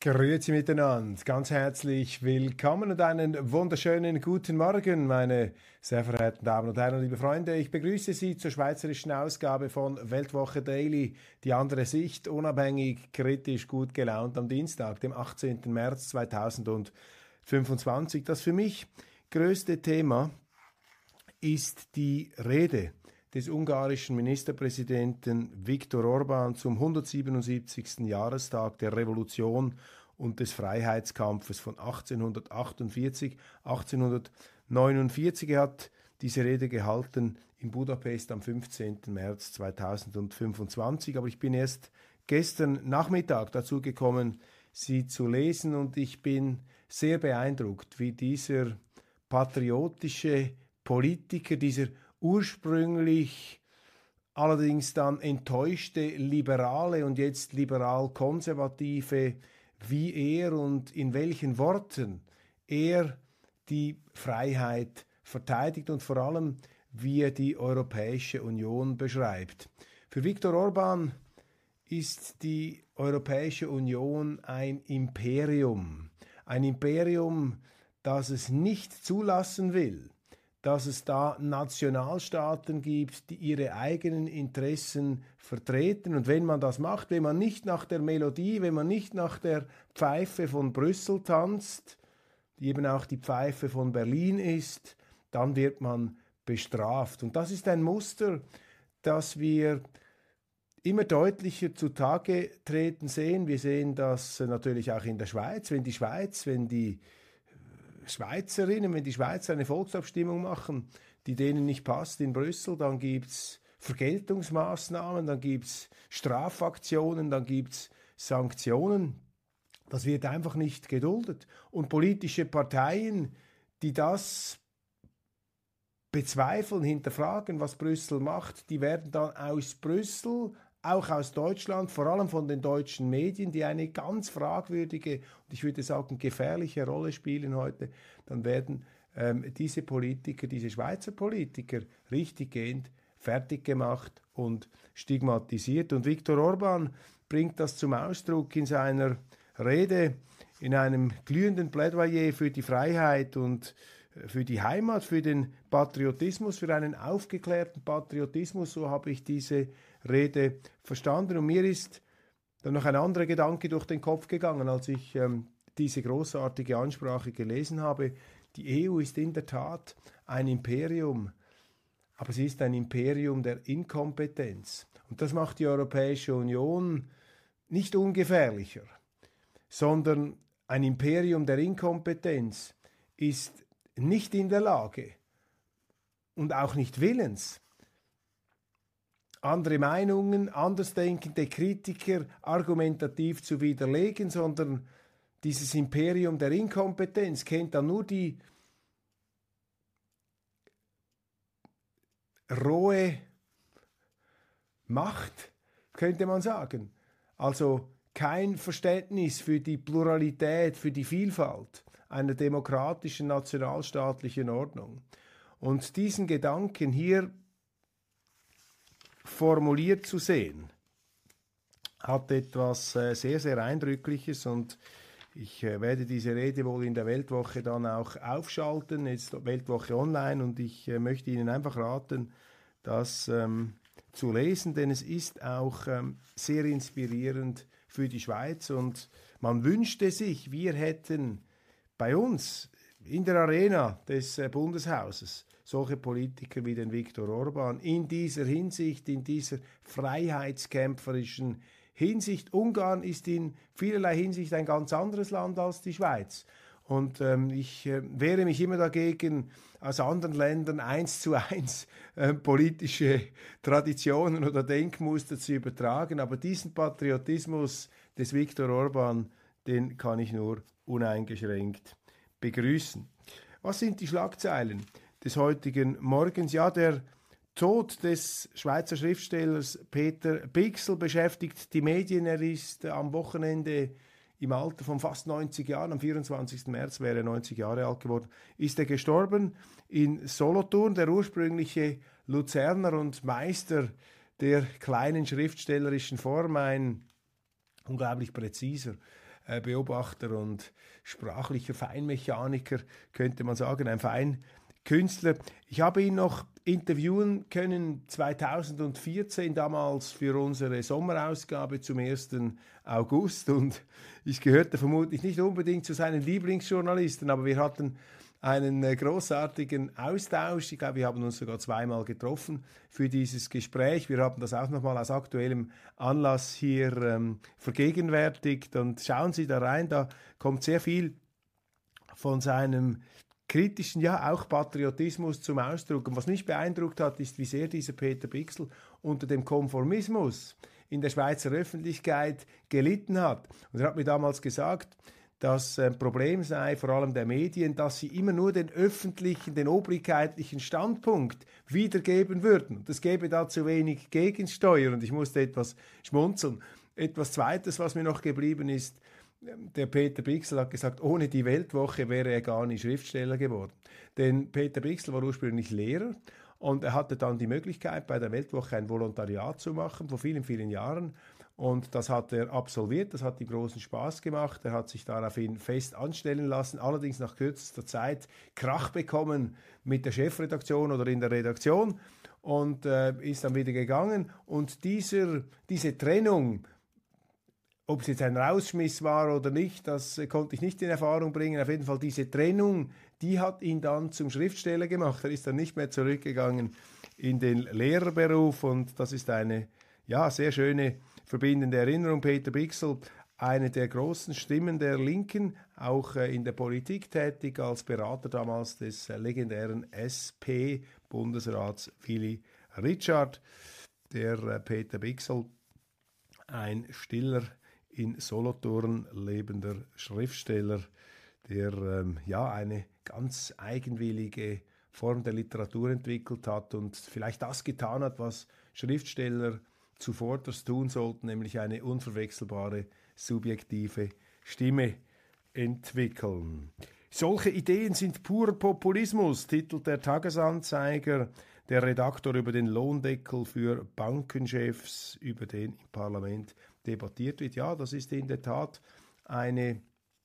Grüezi miteinander, ganz herzlich willkommen und einen wunderschönen guten Morgen, meine sehr verehrten Damen und Herren, liebe Freunde. Ich begrüße Sie zur schweizerischen Ausgabe von Weltwoche Daily, die andere Sicht, unabhängig, kritisch, gut gelaunt am Dienstag, dem 18. März 2025. Das für mich größte Thema ist die Rede des ungarischen Ministerpräsidenten Viktor Orbán zum 177. Jahrestag der Revolution und des Freiheitskampfes von 1848, 1849. Er hat diese Rede gehalten in Budapest am 15. März 2025, aber ich bin erst gestern Nachmittag dazu gekommen, sie zu lesen, und ich bin sehr beeindruckt, wie dieser patriotische Politiker, dieser ursprünglich allerdings dann enttäuschte Liberale und jetzt liberal-konservative, wie er und in welchen Worten er die Freiheit verteidigt und vor allem, wie er die Europäische Union beschreibt. Für Viktor Orbán ist die Europäische Union ein Imperium, das es nicht zulassen will, dass es da Nationalstaaten gibt, die ihre eigenen Interessen vertreten. Und wenn man das macht, wenn man nicht nach der Melodie, wenn man nicht nach der Pfeife von Brüssel tanzt, die eben auch die Pfeife von Berlin ist, dann wird man bestraft. Und das ist ein Muster, das wir immer deutlicher zutage treten sehen. Wir sehen das natürlich auch in der Schweiz. Wenn die Schweizerinnen, wenn die Schweizer eine Volksabstimmung machen, die denen nicht passt in Brüssel, dann gibt's Vergeltungsmaßnahmen, dann gibt's Strafaktionen, dann gibt's Sanktionen. Das wird einfach nicht geduldet. Und politische Parteien, die das bezweifeln, hinterfragen, was Brüssel macht, die werden dann aus Brüssel, auch aus Deutschland, vor allem von den deutschen Medien, die eine ganz fragwürdige und ich würde sagen gefährliche Rolle spielen heute, dann werden diese Politiker, diese Schweizer Politiker richtiggehend fertig gemacht und stigmatisiert. Und Viktor Orbán bringt das zum Ausdruck in seiner Rede, in einem glühenden Plädoyer für die Freiheit und für die Heimat, für den Patriotismus, für einen aufgeklärten Patriotismus, so habe ich diese Rede verstanden. Und mir ist dann noch ein anderer Gedanke durch den Kopf gegangen, als ich diese großartige Ansprache gelesen habe. Die EU ist in der Tat ein Imperium, aber sie ist ein Imperium der Inkompetenz. Und das macht die Europäische Union nicht ungefährlicher, sondern ein Imperium der Inkompetenz ist nicht in der Lage und auch nicht willens, andere Meinungen, andersdenkende Kritiker argumentativ zu widerlegen, sondern dieses Imperium der Inkompetenz kennt dann nur die rohe Macht, könnte man sagen. Also kein Verständnis für die Pluralität, für die Vielfalt einer demokratischen nationalstaatlichen Ordnung. Und diesen Gedanken hier formuliert zu sehen, hat etwas sehr, sehr Eindrückliches, und ich werde diese Rede wohl in der Weltwoche dann auch aufschalten, jetzt Weltwoche online, und ich möchte Ihnen einfach raten, das zu lesen, denn es ist auch sehr inspirierend für die Schweiz, und man wünschte sich, wir hätten bei uns in der Arena des Bundeshauses solche Politiker wie den Viktor Orbán in dieser Hinsicht, in dieser freiheitskämpferischen Hinsicht. Ungarn ist in vielerlei Hinsicht ein ganz anderes Land als die Schweiz. Und ich wehre mich immer dagegen, aus anderen Ländern 1:1 politische Traditionen oder Denkmuster zu übertragen. Aber diesen Patriotismus des Viktor Orbán, den kann ich nur uneingeschränkt begrüßen. Was sind die Schlagzeilen des heutigen Morgens? Ja, der Tod des Schweizer Schriftstellers Peter Bichsel beschäftigt die Medien. Er ist am Wochenende im Alter von fast 90 Jahren, am 24. März wäre er 90 Jahre alt geworden, ist er gestorben in Solothurn, der ursprüngliche Luzerner und Meister der kleinen schriftstellerischen Form, ein unglaublich präziser Beobachter und sprachlicher Feinmechaniker, könnte man sagen, ein Feinkünstler. Ich habe ihn noch interviewen können 2014, damals für unsere Sommerausgabe zum 1. August, und ich gehörte vermutlich nicht unbedingt zu seinen Lieblingsjournalisten, aber wir hatten einen großartigen Austausch. Ich glaube, wir haben uns sogar zweimal getroffen für dieses Gespräch. Wir haben das auch nochmal aus aktuellem Anlass hier vergegenwärtigt. Und schauen Sie da rein, da kommt sehr viel von seinem kritischen, ja auch Patriotismus zum Ausdruck. Und was mich beeindruckt hat, ist, wie sehr dieser Peter Bichsel unter dem Konformismus in der Schweizer Öffentlichkeit gelitten hat. Und er hat mir damals gesagt, das Problem sei vor allem der Medien, dass sie immer nur den öffentlichen, den obrigkeitlichen Standpunkt wiedergeben würden. Das gäbe da zu wenig Gegensteuer, und ich musste etwas schmunzeln. Etwas Zweites, was mir noch geblieben ist: Der Peter Bichsel hat gesagt, ohne die Weltwoche wäre er gar nicht Schriftsteller geworden. Denn Peter Bichsel war ursprünglich Lehrer, und er hatte dann die Möglichkeit, bei der Weltwoche ein Volontariat zu machen, vor vielen, vielen Jahren. Und das hat er absolviert, das hat ihm großen Spaß gemacht. Er hat sich daraufhin fest anstellen lassen, allerdings nach kürzester Zeit Krach bekommen mit der Chefredaktion oder in der Redaktion, und ist dann wieder gegangen. Und diese Trennung, ob es jetzt ein Rausschmiss war oder nicht, das konnte ich nicht in Erfahrung bringen. Auf jeden Fall diese Trennung, die hat ihn dann zum Schriftsteller gemacht. Er ist dann nicht mehr zurückgegangen in den Lehrerberuf, und das ist eine sehr schöne verbindende Erinnerung. Peter Bichsel, eine der großen Stimmen der Linken, auch in der Politik tätig, als Berater damals des legendären SP-Bundesrats Willy Richard. Der Peter Bichsel, ein stiller, in Solothurn lebender Schriftsteller, der eine ganz eigenwillige Form der Literatur entwickelt hat und vielleicht das getan hat, was Schriftsteller zuvorderst tun sollten, nämlich eine unverwechselbare, subjektive Stimme entwickeln. Solche Ideen sind purer Populismus, titelt der Tagesanzeiger. Der Redaktor über den Lohndeckel für Bankenchefs, über den im Parlament debattiert wird. Ja, das ist in der Tat eine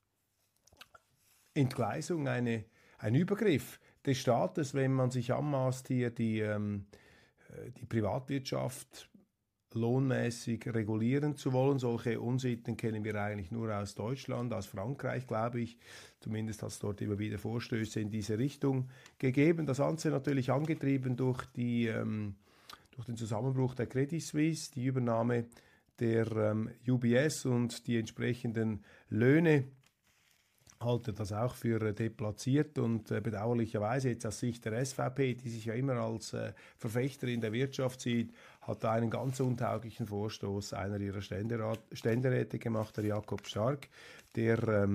Entgleisung, ein Übergriff des Staates, wenn man sich anmaßt, hier die Privatwirtschaft lohnmäßig regulieren zu wollen. Solche Unsitten kennen wir eigentlich nur aus Deutschland, aus Frankreich, glaube ich. Zumindest hat es dort immer wieder Vorstöße in diese Richtung gegeben. Das Ganze natürlich angetrieben durch den Zusammenbruch der Credit Suisse, die Übernahme der UBS und die entsprechenden Löhne. Halte das auch für deplatziert, und bedauerlicherweise jetzt aus Sicht der SVP, die sich ja immer als Verfechter in der Wirtschaft sieht, hat da einen ganz untauglichen Vorstoß einer ihrer Ständeräte gemacht, der Jakob Stark, der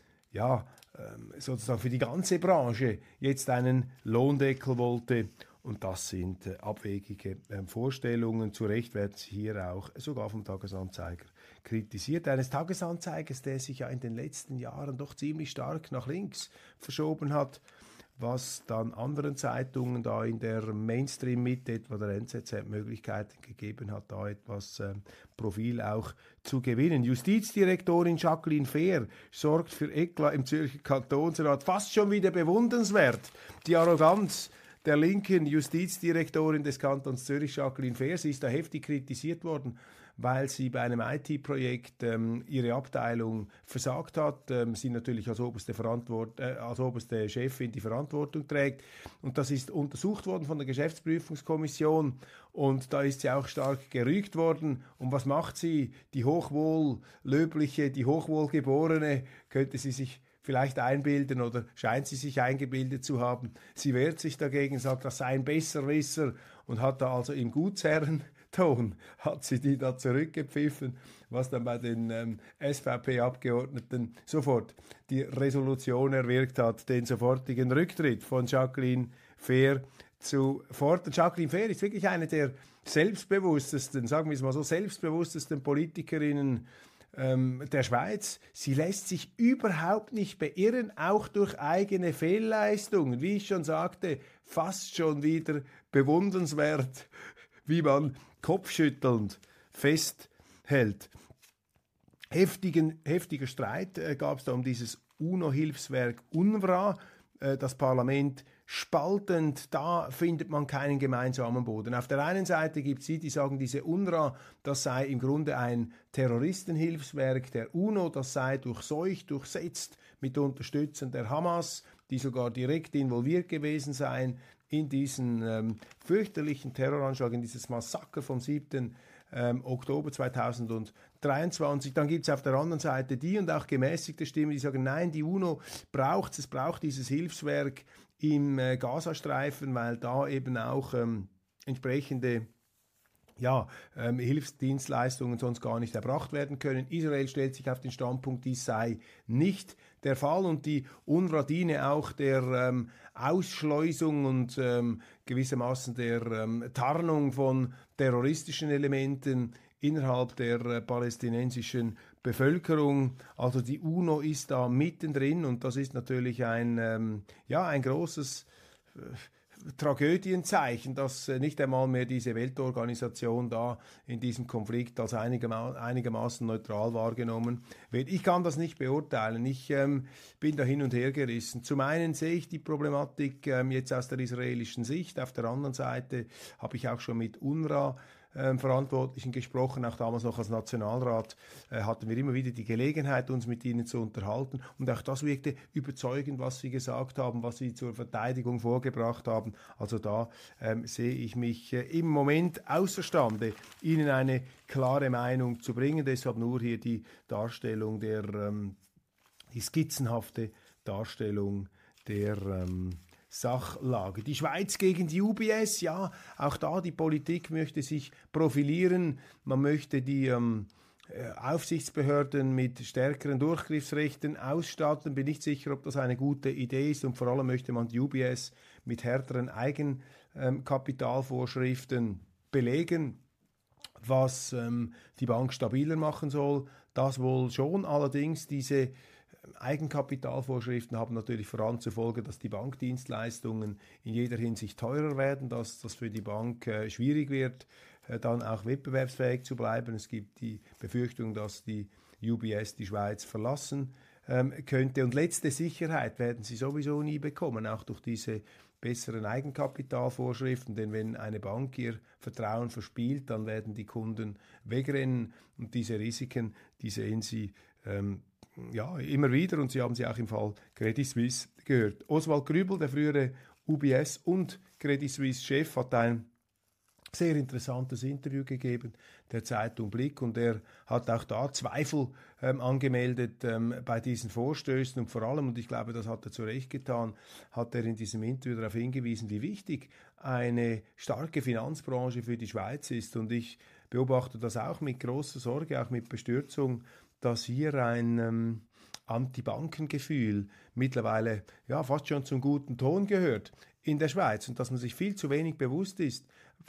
sozusagen für die ganze Branche jetzt einen Lohndeckel wollte. Und das sind abwegige Vorstellungen. Zu Recht werden sie hier auch sogar vom Tagesanzeiger kritisiert. Eines Tagesanzeigers, der sich ja in den letzten Jahren doch ziemlich stark nach links verschoben hat, was dann anderen Zeitungen da in der Mainstream-Mitte, etwa der NZZ, Möglichkeiten gegeben hat, da etwas Profil auch zu gewinnen. Justizdirektorin Jacqueline Fehr sorgt für Eklat im Zürcher Kantonsrat. Fast schon wieder bewundernswert. Die Arroganz der linken Justizdirektorin des Kantons Zürich, Jacqueline Fehr. Sie ist da heftig kritisiert worden, weil sie bei einem IT-Projekt ihre Abteilung versagt hat. Sie natürlich als oberste Chefin die Verantwortung trägt. Und das ist untersucht worden von der Geschäftsprüfungskommission. Und da ist sie auch stark gerügt worden. Und was macht sie? Die hochwohllöbliche, die hochwohlgeborene, könnte sie sich vielleicht einbilden, oder scheint sie sich eingebildet zu haben. Sie wehrt sich dagegen, sagt, das sei ein Besserwisser, und hat da also im Gutsherrenton, hat sie die da zurückgepfiffen, was dann bei den SVP-Abgeordneten sofort die Resolution erwirkt hat, den sofortigen Rücktritt von Jacqueline Fehr zu fordern. Jacqueline Fehr ist wirklich eine der selbstbewusstesten, sagen wir es mal so, selbstbewusstesten Politikerinnen der Schweiz. Sie lässt sich überhaupt nicht beirren, auch durch eigene Fehlleistungen. Wie ich schon sagte, fast schon wieder bewundernswert, wie man kopfschüttelnd festhält. heftiger Streit gab es da um dieses UNO-Hilfswerk UNRWA, das Parlament spaltend, da findet man keinen gemeinsamen Boden. Auf der einen Seite gibt es die sagen, diese UNRWA, das sei im Grunde ein Terroristenhilfswerk der UNO, das sei durchseucht, durchsetzt mit Unterstützern der Hamas, die sogar direkt involviert gewesen seien in diesen fürchterlichen Terroranschlag, in dieses Massaker vom 7. Oktober 2023. Dann gibt es auf der anderen Seite die und auch gemäßigte Stimmen, die sagen, nein, die UNO braucht dieses Hilfswerk im Gazastreifen, weil da eben auch entsprechende Hilfsdienstleistungen sonst gar nicht erbracht werden können. Israel stellt sich auf den Standpunkt, dies sei nicht der Fall und die UNRWA diene auch der Ausschleusung und gewissermaßen der Tarnung von terroristischen Elementen innerhalb der palästinensischen Bevölkerung. Also die UNO ist da mittendrin und das ist natürlich ein großes Tragödienzeichen, dass nicht einmal mehr diese Weltorganisation da in diesem Konflikt als einigermaßen neutral wahrgenommen wird. Ich kann das nicht beurteilen. Ich bin da hin und her gerissen. Zum einen sehe ich die Problematik jetzt aus der israelischen Sicht. Auf der anderen Seite habe ich auch schon mit UNRWA Verantwortlichen gesprochen, auch damals noch als Nationalrat hatten wir immer wieder die Gelegenheit, uns mit ihnen zu unterhalten und auch das wirkte überzeugend, was sie gesagt haben, was sie zur Verteidigung vorgebracht haben. Also da sehe ich mich im Moment außerstande, ihnen eine klare Meinung zu bringen. Deshalb nur hier die Darstellung die skizzenhafte Darstellung der Sachlage. Die Schweiz gegen die UBS, ja, auch da die Politik möchte sich profilieren, man möchte die Aufsichtsbehörden mit stärkeren Durchgriffsrechten ausstatten, bin nicht sicher, ob das eine gute Idee ist und vor allem möchte man die UBS mit härteren Eigenkapitalvorschriften belegen, was die Bank stabiler machen soll. Das wohl schon, allerdings diese Eigenkapitalvorschriften haben natürlich voran zur Folge, dass die Bankdienstleistungen in jeder Hinsicht teurer werden, dass das für die Bank schwierig wird, dann auch wettbewerbsfähig zu bleiben. Es gibt die Befürchtung, dass die UBS die Schweiz verlassen könnte. Und letzte Sicherheit werden sie sowieso nie bekommen, auch durch diese besseren Eigenkapitalvorschriften, denn wenn eine Bank ihr Vertrauen verspielt, dann werden die Kunden wegrennen und diese Risiken, die sehen sie immer wieder und Sie haben sie auch im Fall Credit Suisse gehört. Oswald Grübel, der frühere UBS und Credit Suisse Chef, hat ein sehr interessantes Interview gegeben der Zeitung Blick und er hat auch da Zweifel angemeldet bei diesen Vorstößen und vor allem, und ich glaube, das hat er zu Recht getan, hat er in diesem Interview darauf hingewiesen, wie wichtig eine starke Finanzbranche für die Schweiz ist und ich beobachte das auch mit großer Sorge, auch mit Bestürzung, dass hier ein Anti-Banken-Gefühl mittlerweile fast schon zum guten Ton gehört in der Schweiz und dass man sich viel zu wenig bewusst ist,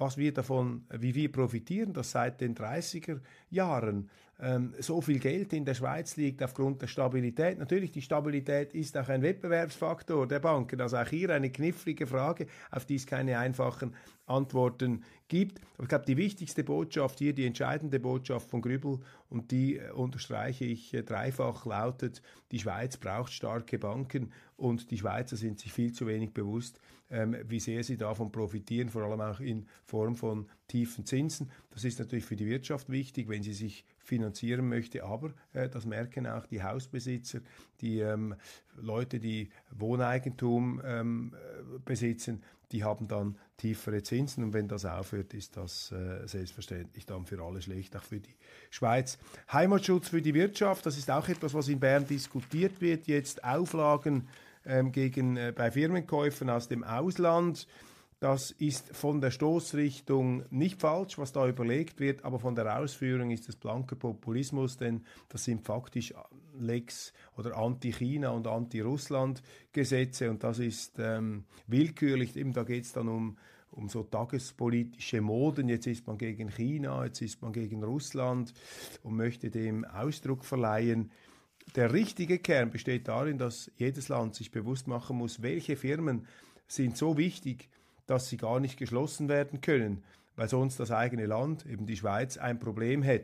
wie wir profitieren, dass seit den 30er Jahren so viel Geld in der Schweiz liegt aufgrund der Stabilität. Natürlich, die Stabilität ist auch ein Wettbewerbsfaktor der Banken, also auch hier eine knifflige Frage, auf die es keine einfachen Antworten gibt. Aber ich glaube, die wichtigste Botschaft hier, die entscheidende Botschaft von Grübel, und die unterstreiche ich dreifach, lautet, die Schweiz braucht starke Banken und die Schweizer sind sich viel zu wenig bewusst, wie sehr sie davon profitieren, vor allem auch in Form von tiefen Zinsen. Das ist natürlich für die Wirtschaft wichtig, wenn sie sich finanzieren möchte, aber das merken auch die Hausbesitzer, die Leute, die Wohneigentum besitzen, die haben dann tiefere Zinsen und wenn das aufhört, ist das selbstverständlich dann für alle schlecht, auch für die Schweiz. Heimatschutz für die Wirtschaft, das ist auch etwas, was in Bern diskutiert wird, jetzt Auflagen bei Firmenkäufen aus dem Ausland. Das ist von der Stoßrichtung nicht falsch, was da überlegt wird, aber von der Ausführung ist es blanker Populismus, denn das sind faktisch Lex oder Anti-China und Anti-Russland-Gesetze und das ist willkürlich. Eben da geht es dann um so tagespolitische Moden. Jetzt ist man gegen China, jetzt ist man gegen Russland und möchte dem Ausdruck verleihen. Der richtige Kern besteht darin, dass jedes Land sich bewusst machen muss, welche Firmen sind so wichtig, dass sie gar nicht geschlossen werden können, weil sonst das eigene Land, eben die Schweiz, ein Problem hätte.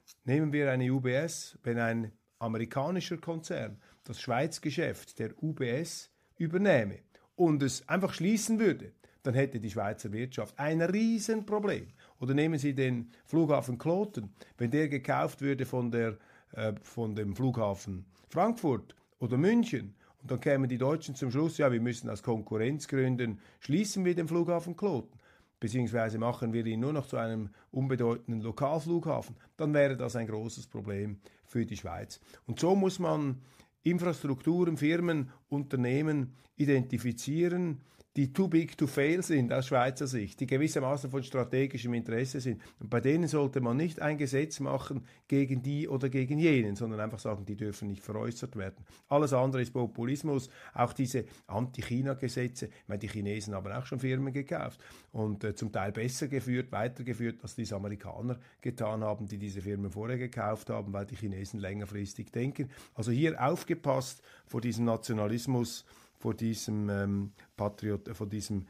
nehmen wir eine UBS, wenn ein amerikanischer Konzern das Schweizgeschäft der UBS übernehme und es einfach schließen würde, dann hätte die Schweizer Wirtschaft ein Riesenproblem. Oder nehmen Sie den Flughafen Kloten, wenn der gekauft würde von dem Flughafen Frankfurt oder München, und dann kämen die Deutschen zum Schluss, ja, wir müssen aus Konkurrenzgründen schließen wir den Flughafen Kloten, beziehungsweise machen wir ihn nur noch zu einem unbedeutenden Lokalflughafen, dann wäre das ein großes Problem für die Schweiz. Und so muss man Infrastrukturen, Firmen, Unternehmen identifizieren, die too big to fail sind aus Schweizer Sicht, die gewissermaßen von strategischem Interesse sind. Und bei denen sollte man nicht ein Gesetz machen gegen die oder gegen jenen, sondern einfach sagen, die dürfen nicht veräußert werden. Alles andere ist Populismus, auch diese Anti-China-Gesetze. Ich meine, die Chinesen haben auch schon Firmen gekauft und zum Teil besser geführt, weitergeführt, als die Amerikaner getan haben, die diese Firmen vorher gekauft haben, weil die Chinesen längerfristig denken. Also hier aufgepasst vor diesem Nationalismus, von diesem von diesem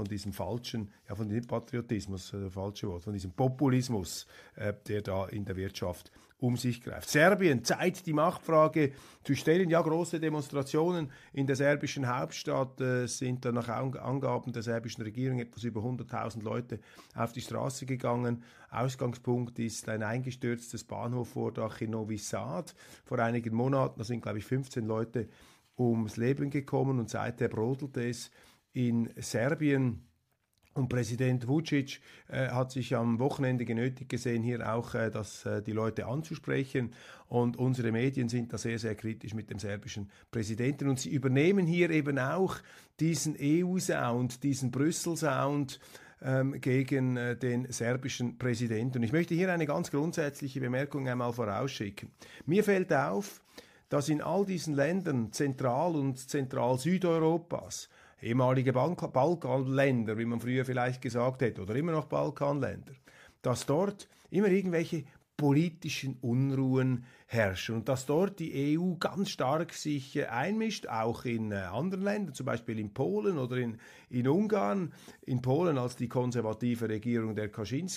Populismus, der da in der Wirtschaft um sich greift. Serbien, Zeit, die Machtfrage zu stellen. Ja, große Demonstrationen in der serbischen Hauptstadt sind dann nach Angaben der serbischen Regierung etwas über 100.000 Leute auf die Straße gegangen. Ausgangspunkt ist ein eingestürztes Bahnhofvordach in Novi Sad. Vor einigen Monaten, da sind, glaube ich, 15 Leute ums Leben gekommen und seither brodelte es in Serbien. Und Präsident Vučić hat sich am Wochenende genötigt gesehen, hier auch die Leute anzusprechen. Und unsere Medien sind da sehr, sehr kritisch mit dem serbischen Präsidenten. Und sie übernehmen hier eben auch diesen EU-Sound, diesen Brüssel-Sound gegen den serbischen Präsidenten. Und ich möchte hier eine ganz grundsätzliche Bemerkung einmal vorausschicken. Mir fällt auf, dass in all diesen Ländern Zentral- und Zentral-Südeuropas, ehemalige Balkanländer, wie man früher vielleicht gesagt hätte, oder immer noch Balkanländer, dass dort immer irgendwelche politischen Unruhen herrschen und dass dort die EU ganz stark sich einmischt, auch in anderen Ländern, zum Beispiel in Polen oder in Ungarn. In Polen, als die konservative Regierung der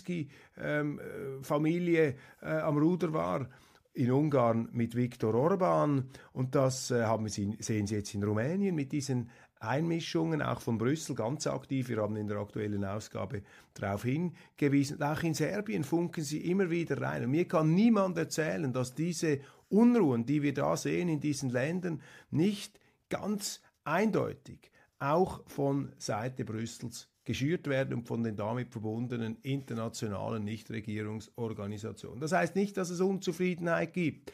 Kaczynski-Familie am Ruder war, in Ungarn mit Viktor Orban, und das sehen Sie jetzt in Rumänien mit diesen Einmischungen, auch von Brüssel, ganz aktiv. Wir haben in der aktuellen Ausgabe darauf hingewiesen. Auch in Serbien funken sie immer wieder rein. Und mir kann niemand erzählen, dass diese Unruhen, die wir da sehen in diesen Ländern, nicht ganz eindeutig auch von Seite Brüssels geschürt werden und von den damit verbundenen internationalen Nichtregierungsorganisationen. Das heißt nicht, dass es Unzufriedenheit gibt,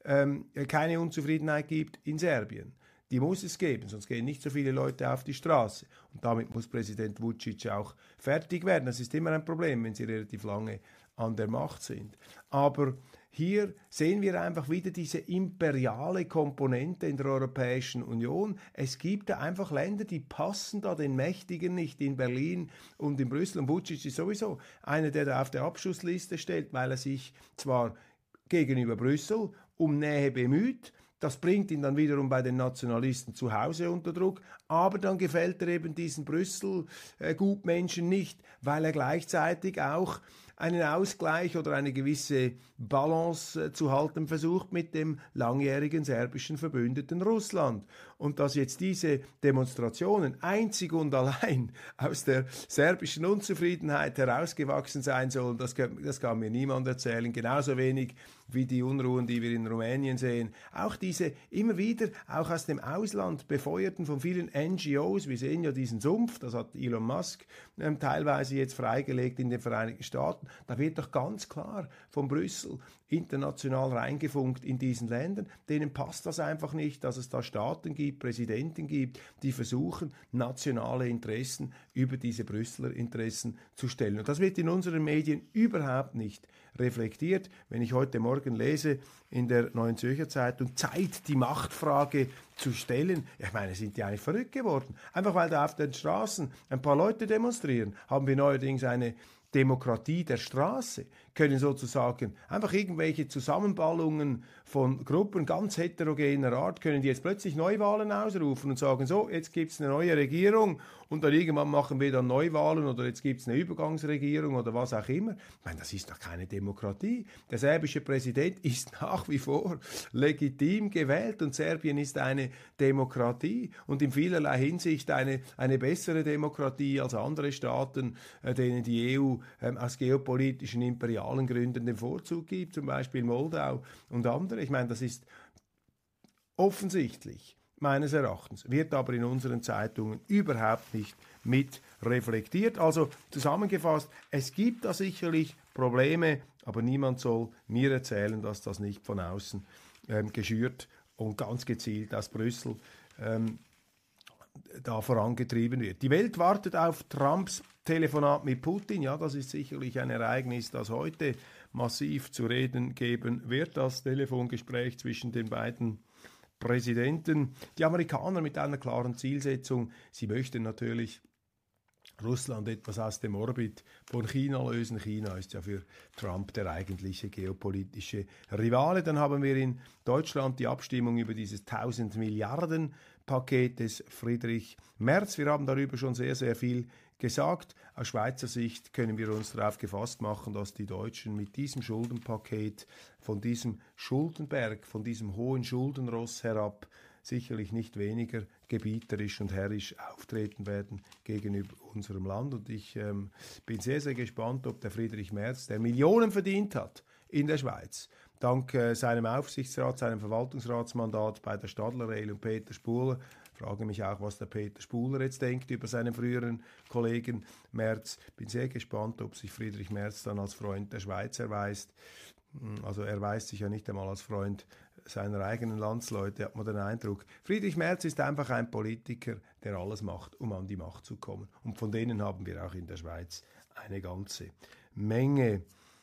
keine Unzufriedenheit gibt in Serbien. Die muss es geben, sonst gehen nicht so viele Leute auf die Straße. Und damit muss Präsident Vučić auch fertig werden. Das ist immer ein Problem, wenn sie relativ lange an der Macht sind. Aber hier sehen wir einfach wieder diese imperiale Komponente in der Europäischen Union. Es gibt da einfach Länder, die passen da den Mächtigen nicht, in Berlin und in Brüssel. Und Vučić ist sowieso einer, der da auf der Abschussliste steht, weil er sich zwar gegenüber Brüssel um Nähe bemüht, das bringt ihn dann wiederum bei den Nationalisten zu Hause unter Druck, aber dann gefällt er eben diesen Brüssel-Gutmenschen nicht, weil er gleichzeitig auch einen Ausgleich oder eine gewisse Balance zu halten versucht mit dem langjährigen serbischen Verbündeten Russland. Und dass jetzt diese Demonstrationen einzig und allein aus der serbischen Unzufriedenheit herausgewachsen sein sollen, das kann mir niemand erzählen. Genauso wenig wie die Unruhen, die wir in Rumänien sehen. Auch diese immer wieder, auch aus dem Ausland befeuerten von vielen NGOs. Wir sehen ja diesen Sumpf, das hat Elon Musk teilweise jetzt freigelegt in den Vereinigten Staaten. Da wird doch ganz klar von Brüssel international reingefunkt in diesen Ländern. Denen passt das einfach nicht, dass es da Staaten gibt, Präsidenten gibt, die versuchen, nationale Interessen über diese Brüsseler Interessen zu stellen. Und das wird in unseren Medien überhaupt nicht reflektiert. Wenn ich heute Morgen lese in der Neuen Zürcher Zeitung, Zeit, die Machtfrage zu stellen. Ich meine, sind die eigentlich verrückt geworden? Einfach weil da auf den Straßen ein paar Leute demonstrieren, haben wir neuerdings eine Demokratie der Straße, können sozusagen einfach irgendwelche Zusammenballungen von Gruppen ganz heterogener Art, können die jetzt plötzlich Neuwahlen ausrufen und sagen, so, jetzt gibt es eine neue Regierung und dann irgendwann machen wir dann Neuwahlen oder jetzt gibt es eine Übergangsregierung oder was auch immer. Ich meine, das ist doch keine Demokratie. Der serbische Präsident ist nach wie vor legitim gewählt und Serbien ist eine Demokratie und in vielerlei Hinsicht eine bessere Demokratie als andere Staaten, denen die EU aus geopolitischen, imperialen Gründen den Vorzug gibt, zum Beispiel Moldau und andere. Ich meine, das ist offensichtlich meines Erachtens, wird aber in unseren Zeitungen überhaupt nicht mit reflektiert. Also zusammengefasst, es gibt da sicherlich Probleme, aber niemand soll mir erzählen, dass das nicht von außen geschürt und ganz gezielt aus Brüssel da vorangetrieben wird. Die Welt wartet auf Trumps Telefonat mit Putin. Ja, das ist sicherlich ein Ereignis, das heute massiv zu reden geben wird, das Telefongespräch zwischen den beiden Präsidenten. Die Amerikaner mit einer klaren Zielsetzung. Sie möchten natürlich Russland etwas aus dem Orbit von China lösen. China ist ja für Trump der eigentliche geopolitische Rivale. Dann haben wir in Deutschland die Abstimmung über dieses 1000 Milliarden Paket des Friedrich Merz. Wir haben darüber schon sehr, sehr viel gesagt. Aus Schweizer Sicht können wir uns darauf gefasst machen, dass die Deutschen mit diesem Schuldenpaket von diesem Schuldenberg, von diesem hohen Schuldenross herab sicherlich nicht weniger gebieterisch und herrisch auftreten werden gegenüber unserem Land. Und ich bin sehr, sehr gespannt, ob der Friedrich Merz, der Millionen verdient hat in der Schweiz, dank seinem Aufsichtsrat, seinem Verwaltungsratsmandat bei der Stadler Rail und Peter Spuhler, frage mich auch, was der Peter Spuhler jetzt denkt über seinen früheren Kollegen Merz. Bin sehr gespannt, ob sich Friedrich Merz dann als Freund der Schweiz erweist. Also er erweist sich ja nicht einmal als Freund seiner eigenen Landsleute, hat man den Eindruck. Friedrich Merz ist einfach ein Politiker, der alles macht, um an die Macht zu kommen. Und von denen haben wir auch in der Schweiz eine ganze Menge.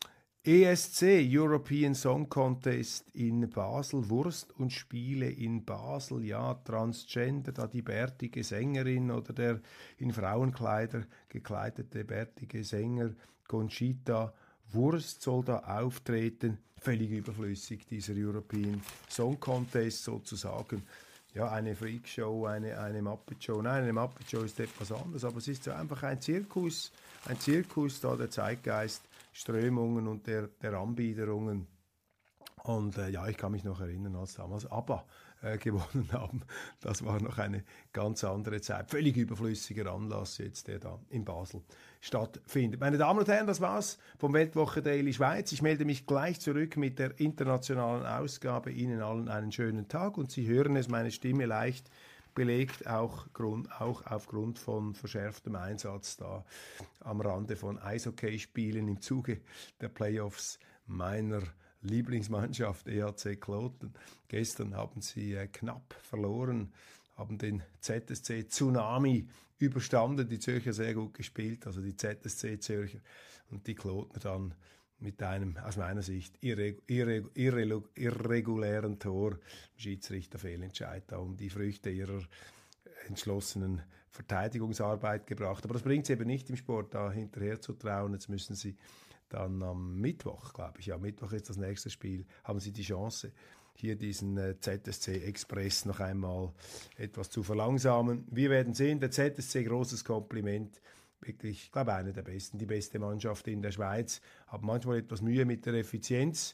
ESC, European Song Contest in Basel, Wurst und Spiele in Basel, ja, Transgender, da die bärtige Sängerin oder der in Frauenkleider gekleidete bärtige Sänger Conchita Wurst soll da auftreten. Völlig überflüssig, dieser European Song Contest sozusagen. Ja, eine Freakshow, eine Muppet-Show. Nein, eine Muppet-Show ist etwas anderes, aber es ist so einfach ein Zirkus da der Zeitgeistströmungen und der Anbiederungen. Und ja, ich kann mich noch erinnern, als damals ABBA gewonnen haben. Das war noch eine ganz andere Zeit. Völlig überflüssiger Anlass jetzt, der da in Basel stattfindet. Meine Damen und Herren, das war's vom Weltwoche Daily Schweiz. Ich melde mich gleich zurück mit der internationalen Ausgabe. Ihnen allen einen schönen Tag und Sie hören es, meine Stimme leicht belegt, auch aufgrund von verschärftem Einsatz da am Rande von Eishockeyspielen im Zuge der Playoffs meiner Lieblingsmannschaft EHC Kloten. Gestern haben sie knapp verloren, haben den ZSC Tsunami überstanden, die Zürcher sehr gut gespielt, also die ZSC Zürcher und die Klotner dann mit einem, aus meiner Sicht, irregulären Tor, Schiedsrichterfehlentscheid, da um die Früchte ihrer entschlossenen Verteidigungsarbeit gebracht. Aber das bringt sie eben nicht im Sport, da hinterher zu trauen. Jetzt müssen sie dann am Mittwoch, glaube ich, ja, Mittwoch ist das nächste Spiel, haben sie die Chance, hier diesen ZSC Express noch einmal etwas zu verlangsamen. Wir werden sehen, der ZSC, großes Kompliment, wirklich, ich glaube, eine der besten, die beste Mannschaft in der Schweiz, haben manchmal etwas Mühe mit der Effizienz,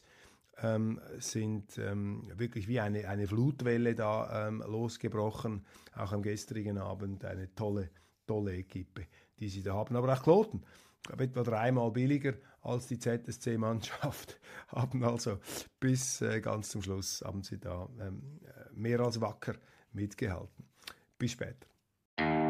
sind wirklich wie eine Flutwelle da losgebrochen, auch am gestrigen Abend eine tolle Equipe, die sie da haben, aber auch Kloten. Ich glaube, etwa 3-mal billiger als die ZSC-Mannschaft, haben also bis ganz zum Schluss haben sie da mehr als wacker mitgehalten. Bis später.